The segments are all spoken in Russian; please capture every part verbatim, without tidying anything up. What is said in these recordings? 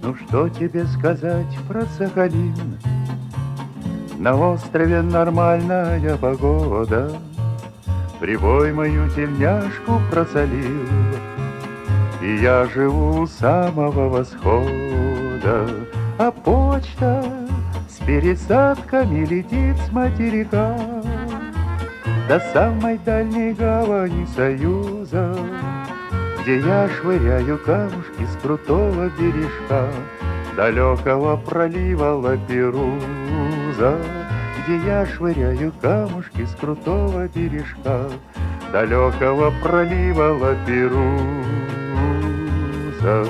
Ну что тебе сказать про Сахалин? На острове нормальная погода, прибой мою тельняшку просолил, и я живу у самого восхода, а почта с пересадками летит с материка до самой дальней гавани Союза, где я швыряю камушки с крутого бережка далекого пролива Лаперуза, где я швыряю камушки с крутого бережка далекого пролива Лаперуза.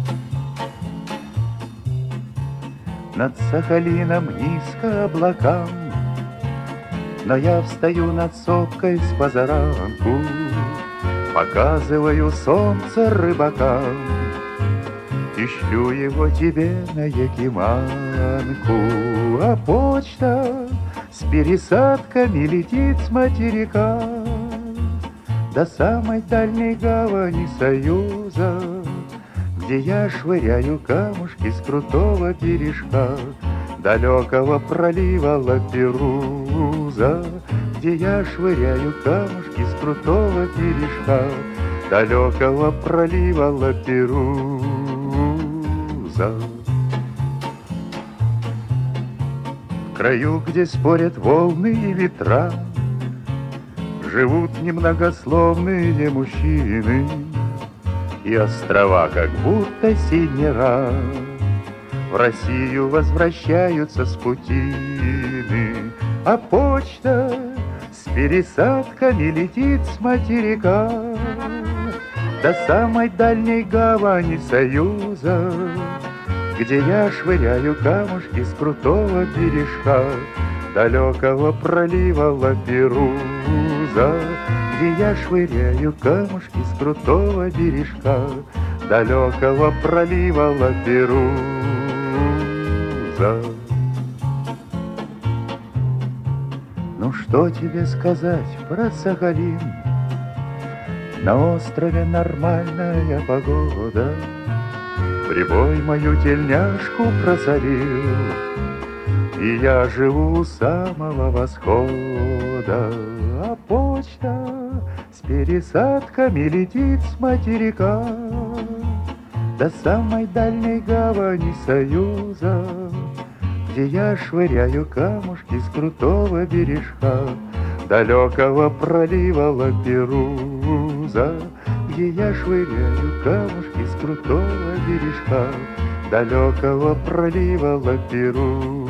Над Сахалином низко облакам, но я встаю над сопкой с позаранку, показываю солнце рыбакам и шлю его тебе на Якиманку. А почта с пересадками летит с материка до самой дальней гавани Союза, где я швыряю камушки с крутого бережка далекого пролива Лаперуза, где я швыряю камушки с крутого бережка далекого пролива Лаперуза. В краю, где спорят волны и ветра, живут немногословные мужчины, и острова как будто синера в Россию возвращаются с путины, а почта с пересадками летит с материка до самой дальней гавани Союза, где я швыряю камушки с крутого бережка далекого пролива Лаперуза, где я швыряю камушки с крутого бережка далекого пролива Лаперуза. Ну что тебе сказать про Сахалин? На острове нормальная погода, прибой мою тельняшку просолил, и я живу у самого восхода, а почта с пересадками летит с материка до самой дальней гавани Союза, где я швыряю камушки с крутого бережка далекого пролива Лаперуза, где я швыряю камушки с крутого бережка далекого пролива Лаперуза.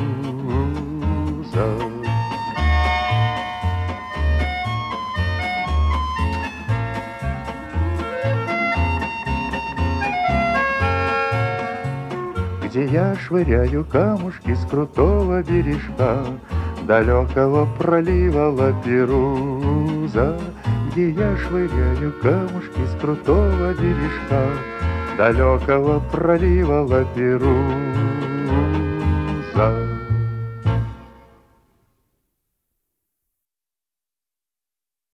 Где я швыряю камушки с крутого бережка далекого пролива Лаперуза, где я швыряю камушки с крутого бережка далекого пролива Лаперуза.